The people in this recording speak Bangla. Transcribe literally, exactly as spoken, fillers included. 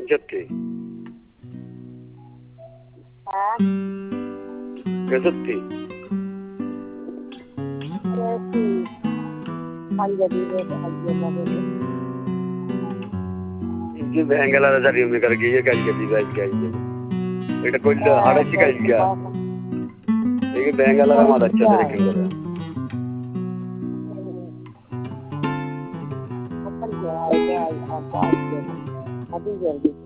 Jatti. हाँ Gazatti. कैसी पंजाबी में हल्दी लगे ये बेंगला नजर यूं कर गई ये कल के दी बात क्या है এটা কইলে হারাইছি কালকে এই বেঙ্গলা আমার আচ্ছা দেখে গেল अपन जाएगा आप बात करें अभी जल्दी